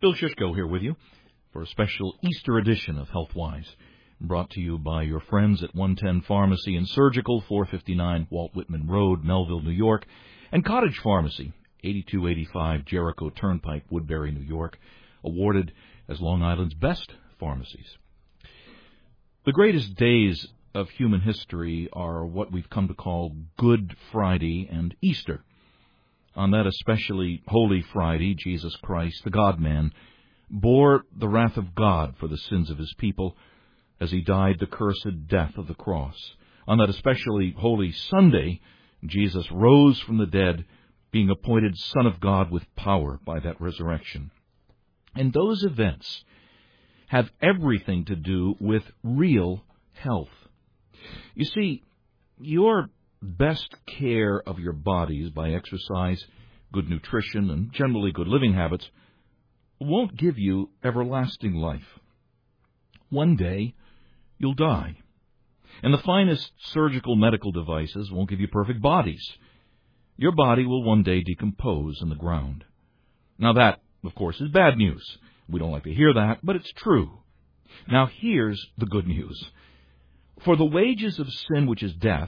Bill Shishko here with you for a special Easter edition of Healthwise, brought to you by your friends at 110 Pharmacy and Surgical, 459 Walt Whitman Road, Melville, New York, and Cottage Pharmacy, 8285 Jericho Turnpike, Woodbury, New York, awarded as Long Island's best pharmacies. The greatest days of human history are what we've come to call Good Friday and Easter. On that especially Holy Friday, Jesus Christ, the God-man, bore the wrath of God for the sins of his people as he died the cursed death of the cross. On that especially Holy Sunday, Jesus rose from the dead, being appointed Son of God with power by that resurrection. And those events have everything to do with real health. You see, your best care of your bodies by exercise, good nutrition, and generally good living habits won't give you everlasting life. One day, you'll die. And the finest surgical medical devices won't give you perfect bodies. Your body will one day decompose in the ground. Now that, of course, is bad news. We don't like to hear that, but it's true. Now here's the good news. For the wages of sin, which is death,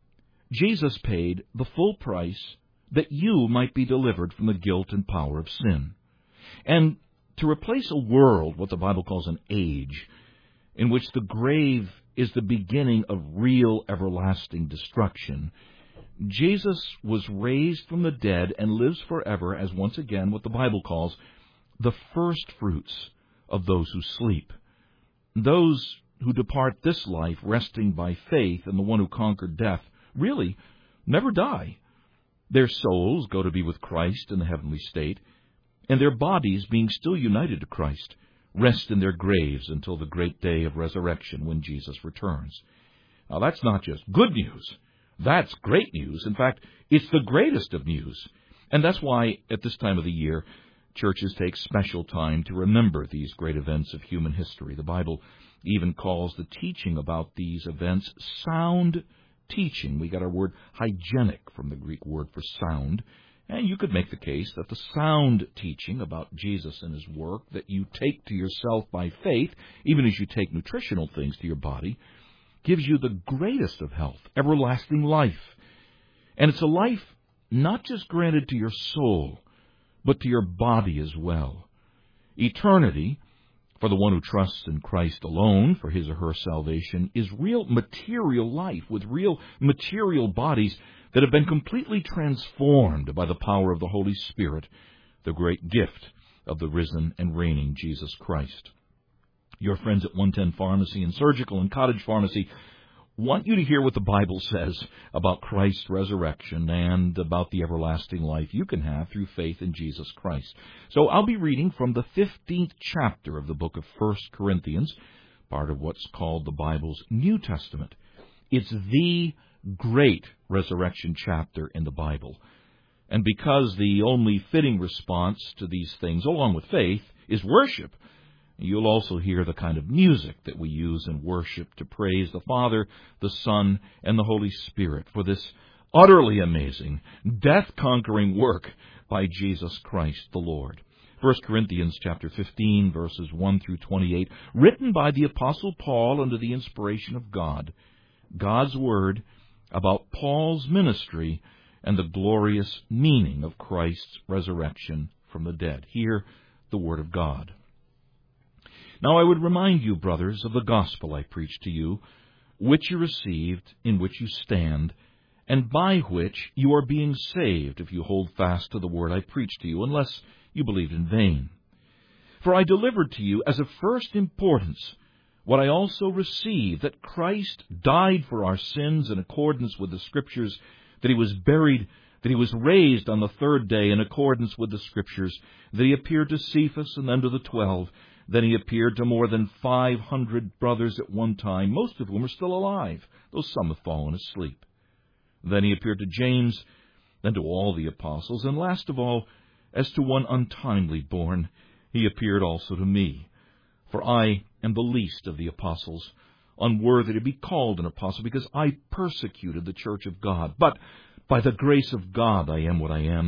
Jesus paid the full price that you might be delivered from the guilt and power of sin. And to replace a world, what the Bible calls an age, in which the grave is the beginning of real everlasting destruction, Jesus was raised from the dead and lives forever as once again what the Bible calls the first fruits of those who sleep. Those who depart this life resting by faith in the one who conquered death really never die. Their souls go to be with Christ in the heavenly state, and their bodies, being still united to Christ, rest in their graves until the great day of resurrection when Jesus returns. Now, that's not just good news. That's great news. In fact, it's the greatest of news. And that's why, at this time of the year, churches take special time to remember these great events of human history. The Bible even calls the teaching about these events sound teaching. We got our word hygienic from the Greek word for sound. And you could make the case that the sound teaching about Jesus and his work that you take to yourself by faith, even as you take nutritional things to your body, gives you the greatest of health, everlasting life. And it's a life not just granted to your soul, but to your body as well. Eternity, for the one who trusts in Christ alone for his or her salvation, is real material life with real material bodies that have been completely transformed by the power of the Holy Spirit, the great gift of the risen and reigning Jesus Christ. Your friends at 110 Pharmacy and Surgical and Cottage Pharmacy want you to hear what the Bible says about Christ's resurrection and about the everlasting life you can have through faith in Jesus Christ. So I'll be reading from the 15th chapter of the book of 1 Corinthians, part of what's called the Bible's New Testament. It's the great resurrection chapter in the Bible. And because the only fitting response to these things, along with faith, is worship, you'll also hear the kind of music that we use in worship to praise the Father, the Son, and the Holy Spirit for this utterly amazing, death-conquering work by Jesus Christ the Lord. 1 Corinthians chapter 15, verses 1 through 28, written by the Apostle Paul under the inspiration of God, God's Word about Paul's ministry and the glorious meaning of Christ's resurrection from the dead. Hear the Word of God. Now I would remind you, brothers, of the gospel I preached to you, which you received, in which you stand, and by which you are being saved, if you hold fast to the word I preached to you, unless you believed in vain. For I delivered to you as of first importance what I also received, that Christ died for our sins in accordance with the Scriptures, that he was buried, that he was raised on the third day in accordance with the Scriptures, that he appeared to Cephas and then to the 12. Then he appeared to more than 500 brothers at one time, most of whom are still alive, though some have fallen asleep. Then he appeared to James, then to all the apostles, and last of all, as to one untimely born, he appeared also to me. For I am the least of the apostles, unworthy to be called an apostle, because I persecuted the church of God. But by the grace of God I am what I am,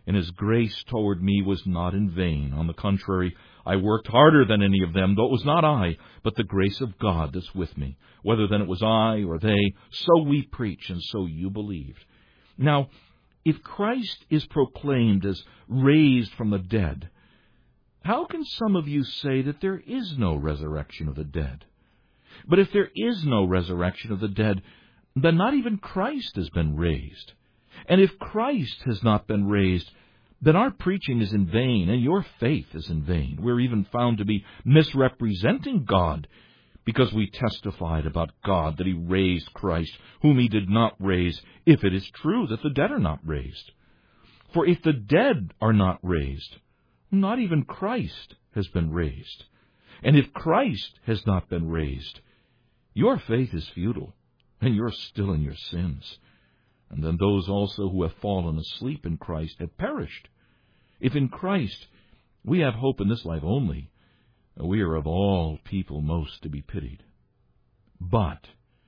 and His grace toward me was not in vain. On the contrary, I worked harder than any of them, though it was not I, but the grace of God that's with me. Whether then it was I or they, so we preach, and so you believed. Now, if Christ is proclaimed as raised from the dead, how can some of you say that there is no resurrection of the dead? But if there is no resurrection of the dead, then not even Christ has been raised. And if Christ has not been raised, then our preaching is in vain, and your faith is in vain. We're even found to be misrepresenting God, because we testified about God that He raised Christ, whom He did not raise, if it is true that the dead are not raised. For if the dead are not raised, not even Christ has been raised. And if Christ has not been raised, your faith is futile, and you're still in your sins. And then those also who have fallen asleep in Christ have perished. If in Christ we have hope in this life only, we are of all people most to be pitied. But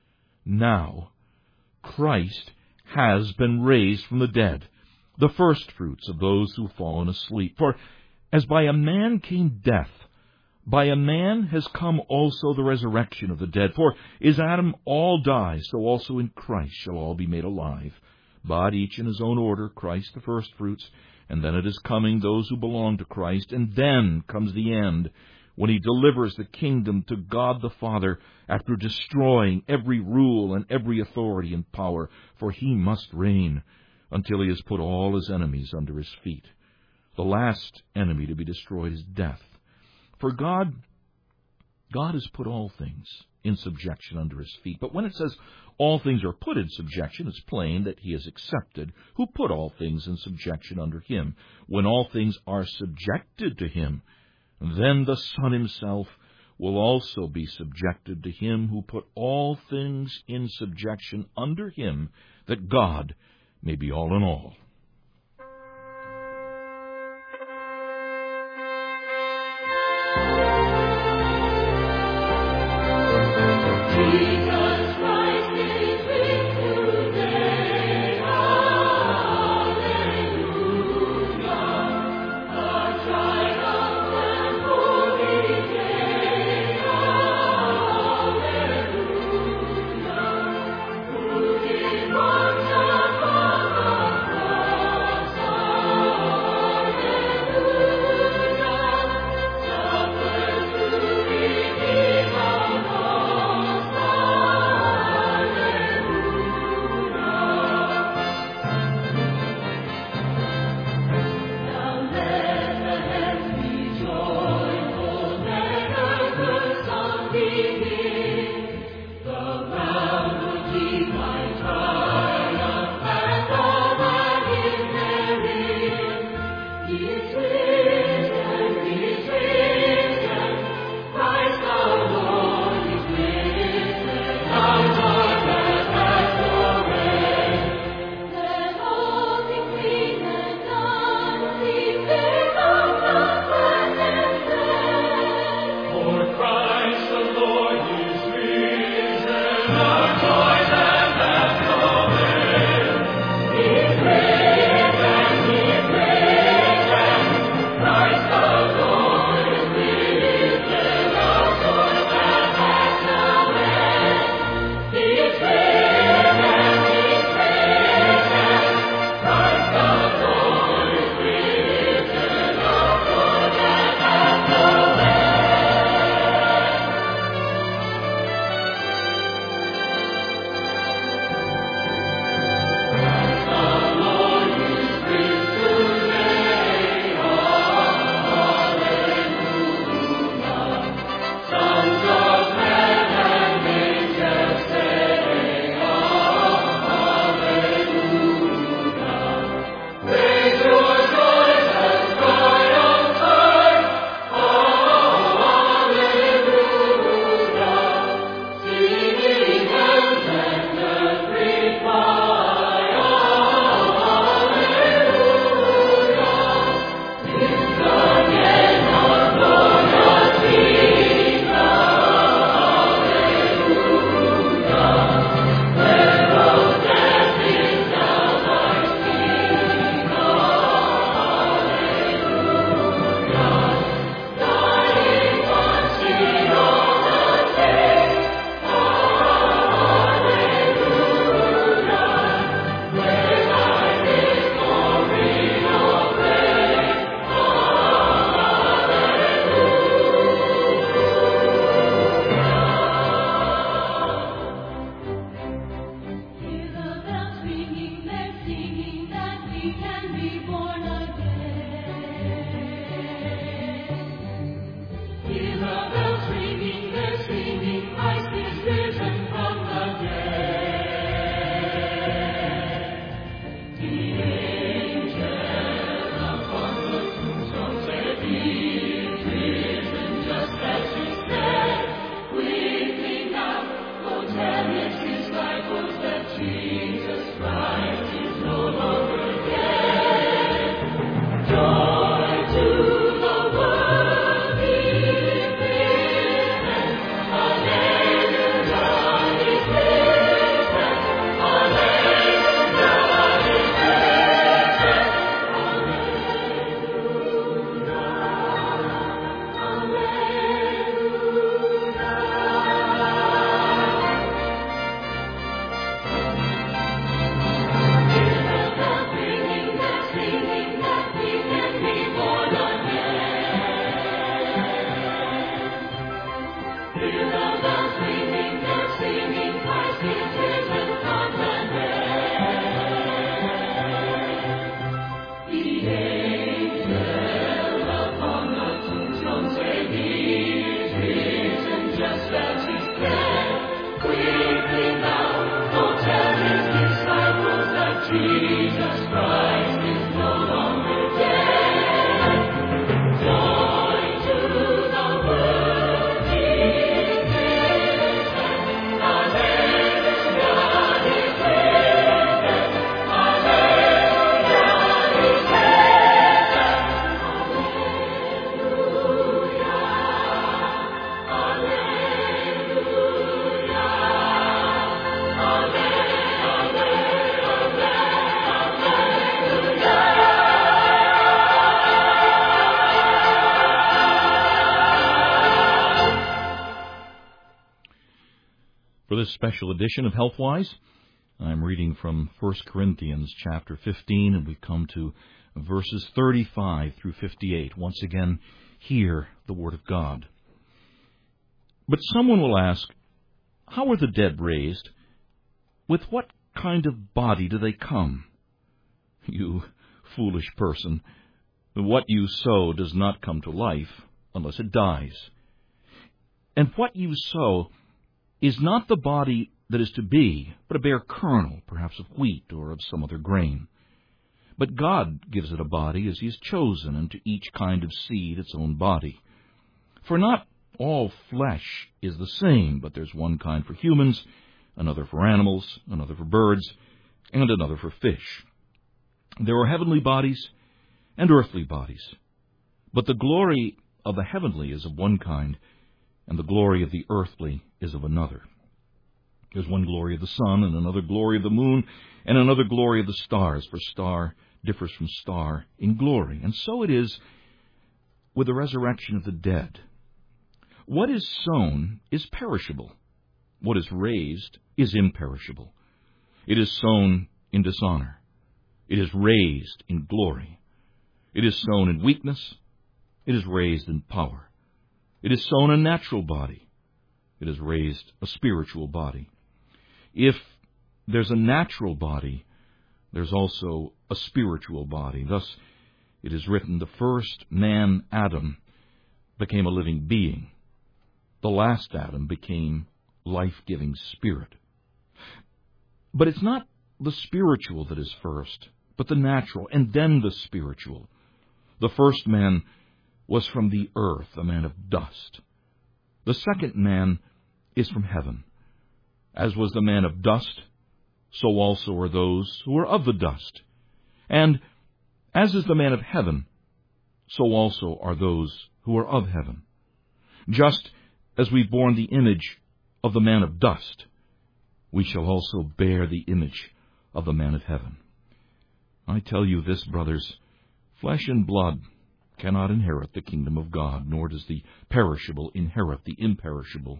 now Christ has been raised from the dead, the firstfruits of those who have fallen asleep. For as by a man came death, by a man has come also the resurrection of the dead. For as Adam all die, so also in Christ shall all be made alive. But each in his own order, Christ the firstfruits, and then at His coming those who belong to Christ, and then comes the end, when He delivers the kingdom to God the Father, after destroying every rule and every authority and power, for He must reign until He has put all His enemies under His feet. The last enemy to be destroyed is death. For God has put all things in subjection under His feet. But when it says all things are put in subjection, it's plain that He is accepted, who put all things in subjection under Him. When all things are subjected to Him, then the Son Himself will also be subjected to Him who put all things in subjection under Him, that God may be all in all. this special edition of Healthwise. I'm reading from 1 Corinthians chapter 15, and we come to verses 35 through 58. Once again, hear the Word of God. But someone will ask, how are the dead raised? With what kind of body do they come? You foolish person, what you sow does not come to life unless it dies. And what you sow is not the body that is to be, but a bare kernel, perhaps of wheat or of some other grain. But God gives it a body as He has chosen, and to each kind of seed its own body. For not all flesh is the same, but there's one kind for humans, another for animals, another for birds, and another for fish. There are heavenly bodies and earthly bodies, but the glory of the heavenly is of one kind, and the glory of the earthly is of another. There's one glory of the sun, and another glory of the moon, and another glory of the stars, for star differs from star in glory. And so it is with the resurrection of the dead. What is sown is perishable. What is raised is imperishable. It is sown in dishonor. It is raised in glory. It is sown in weakness. It is raised in power. It is sown a natural body. It is raised a spiritual body. If there's a natural body, there's also a spiritual body. Thus, it is written, the first man, Adam, became a living being. The last Adam became life-giving spirit. But it's not the spiritual that is first, but the natural, and then the spiritual. The first man was from the earth, a man of dust. The second man is from heaven. As was the man of dust, so also are those who are of the dust. And as is the man of heaven, so also are those who are of heaven. Just as we've borne the image of the man of dust, we shall also bear the image of the man of heaven. I tell you this, brothers, flesh and blood cannot inherit the kingdom of God, nor does the perishable inherit the imperishable.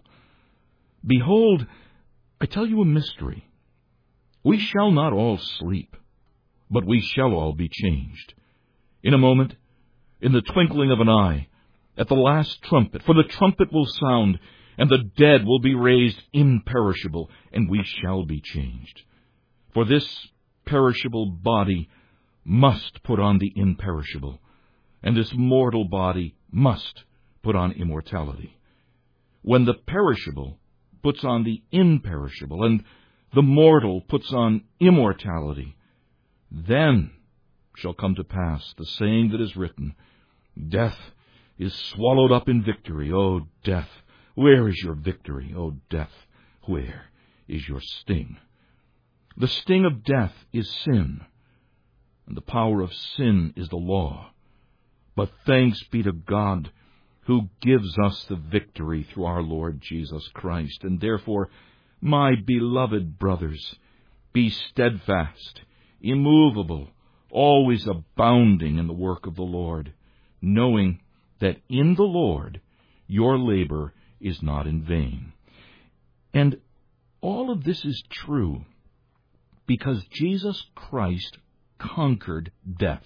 Behold, I tell you a mystery. We shall not all sleep, but we shall all be changed. In a moment, in the twinkling of an eye, at the last trumpet, for the trumpet will sound, and the dead will be raised imperishable, and we shall be changed. For this perishable body must put on the imperishable, and this mortal body must put on immortality. When the perishable puts on the imperishable, and the mortal puts on immortality, then shall come to pass the saying that is written, Death is swallowed up in victory. O death, where is your victory? O death, where is your sting? The sting of death is sin, and the power of sin is the law. But thanks be to God, who gives us the victory through our Lord Jesus Christ. And therefore, my beloved brothers, be steadfast, immovable, always abounding in the work of the Lord, knowing that in the Lord your labor is not in vain. And all of this is true because Jesus Christ conquered death.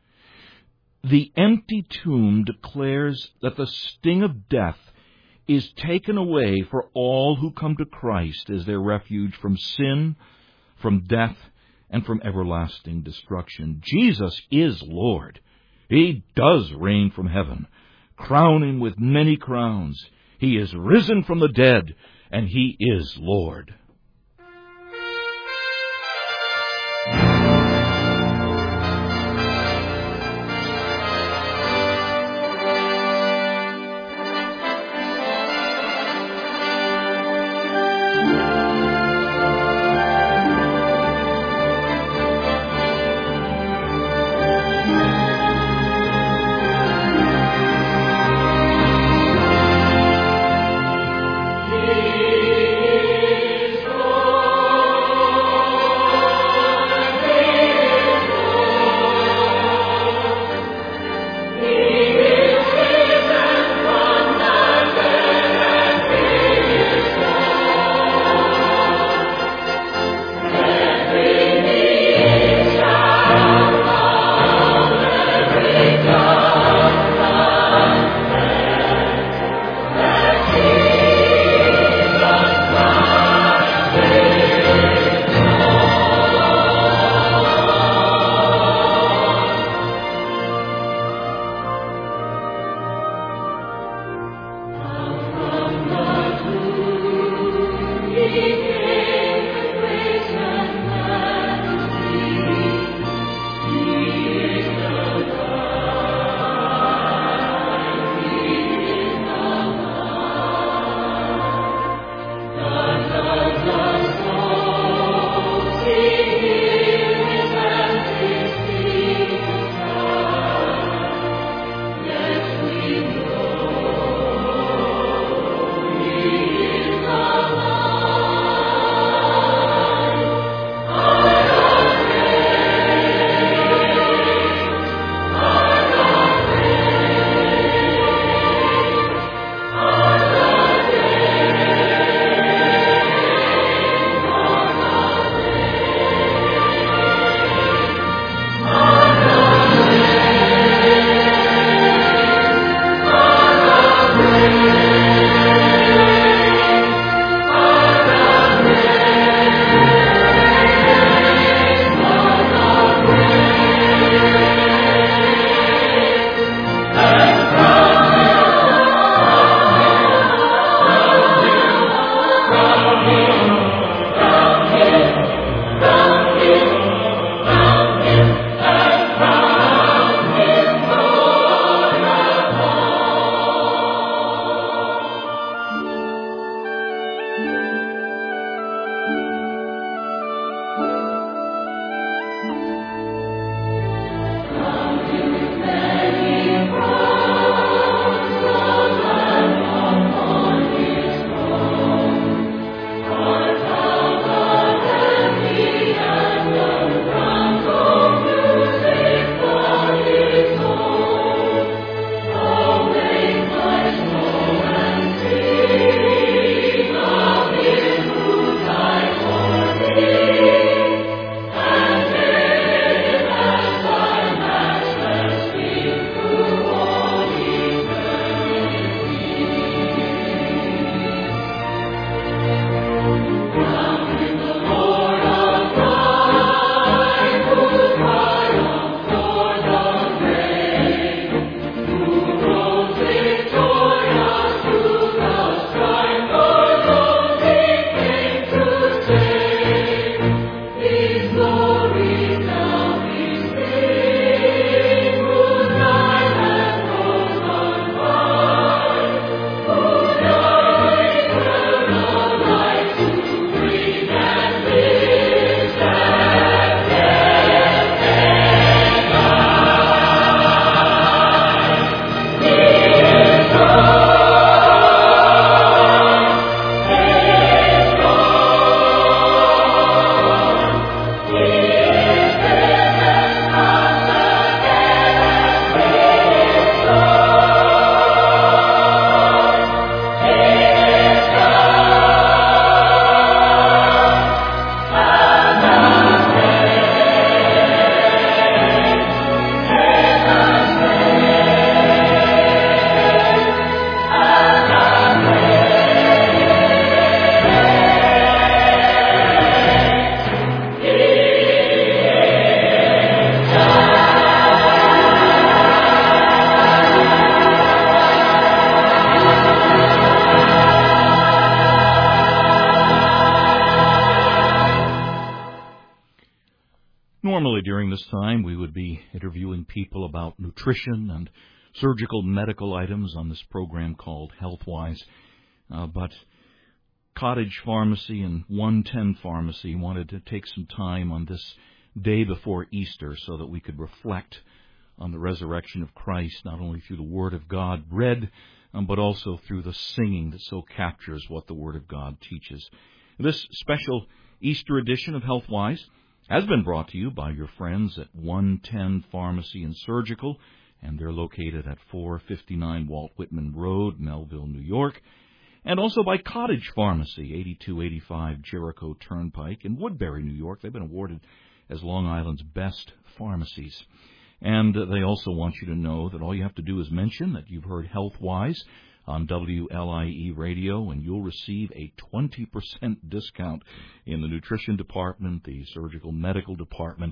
The empty tomb declares that the sting of death is taken away for all who come to Christ as their refuge from sin, from death, and from everlasting destruction. Jesus is Lord. He does reign from heaven, crowning with many crowns. He is risen from the dead, and He is Lord. Normally during this time we would be interviewing people about nutrition and surgical medical items on this program called HealthWise, but Cottage Pharmacy and 110 Pharmacy wanted to take some time on this day before Easter so that we could reflect on the resurrection of Christ, not only through the Word of God read, but also through the singing that so captures what the Word of God teaches. This special Easter edition of HealthWise has been brought to you by your friends at 110 Pharmacy and Surgical, and they're located at 459 Walt Whitman Road, Melville, New York, and also by Cottage Pharmacy, 8285 Jericho Turnpike in Woodbury, New York. They've been awarded as Long Island's best pharmacies. And they also want you to know that all you have to do is mention that you've heard HealthWise on WLIE Radio, and you'll receive a 20% discount in the nutrition department, the surgical medical department,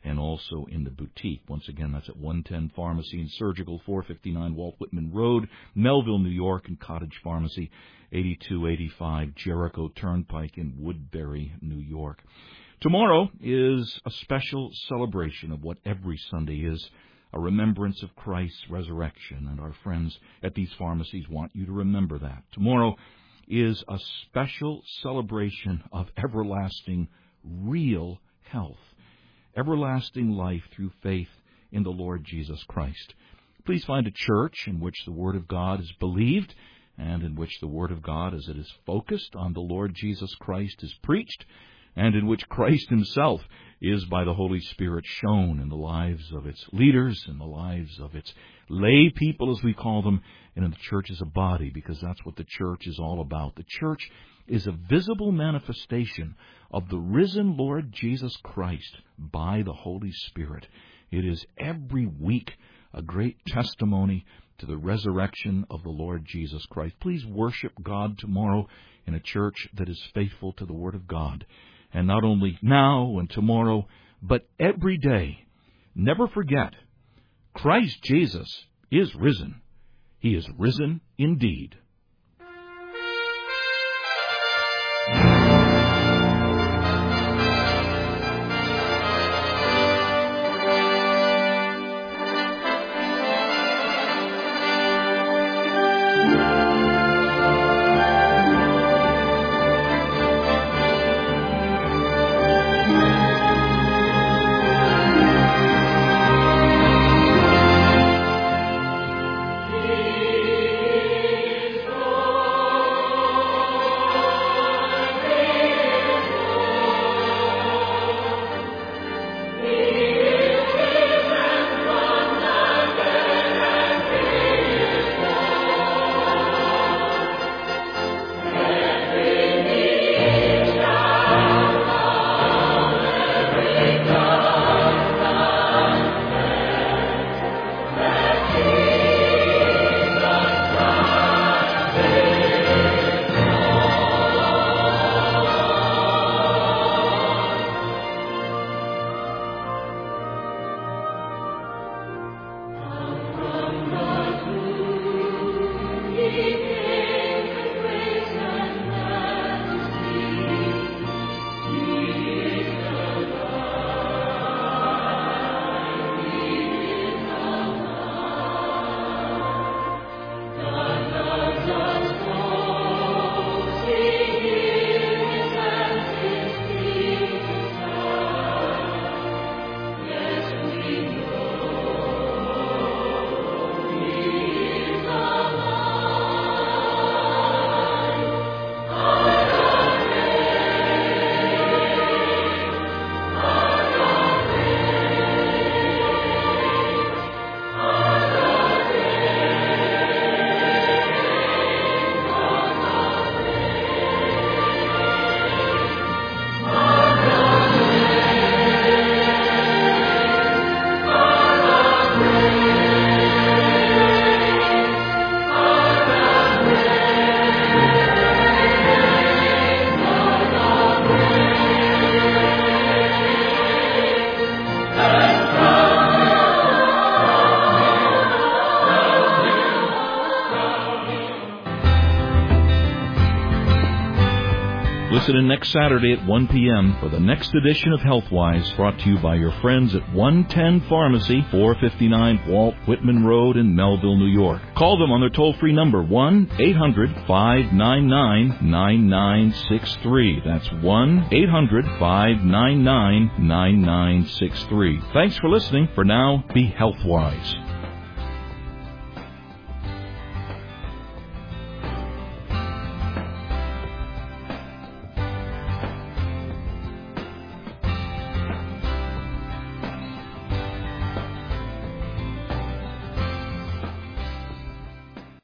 and also in the boutique. Once again, that's at 110 Pharmacy and Surgical, 459 Walt Whitman Road, Melville, New York, and Cottage Pharmacy, 8285 Jericho Turnpike in Woodbury, New York. Tomorrow is a special celebration of what every Sunday is, a remembrance of Christ's resurrection, and our friends at these pharmacies want you to remember that. Tomorrow is a special celebration of everlasting, real health, everlasting life through faith in the Lord Jesus Christ. Please find a church in which the Word of God is believed and in which the Word of God, as it is focused on the Lord Jesus Christ, is preached, and in which Christ himself is by the Holy Spirit shown in the lives of its leaders, in the lives of its lay people, as we call them, and in the church as a body, because that's what the church is all about. The church is a visible manifestation of the risen Lord Jesus Christ by the Holy Spirit. It is every week a great testimony to the resurrection of the Lord Jesus Christ. Please worship God tomorrow in a church that is faithful to the Word of God. And not only now and tomorrow, but every day. Never forget, Christ Jesus is risen. He is risen indeed. Listen in next Saturday at 1 p.m. for the next edition of Healthwise, brought to you by your friends at 110 Pharmacy, 459 Walt Whitman Road in Melville, New York. Call them on their toll-free number, 1-800-599-9963. That's 1-800-599-9963. Thanks for listening. For now, be Healthwise.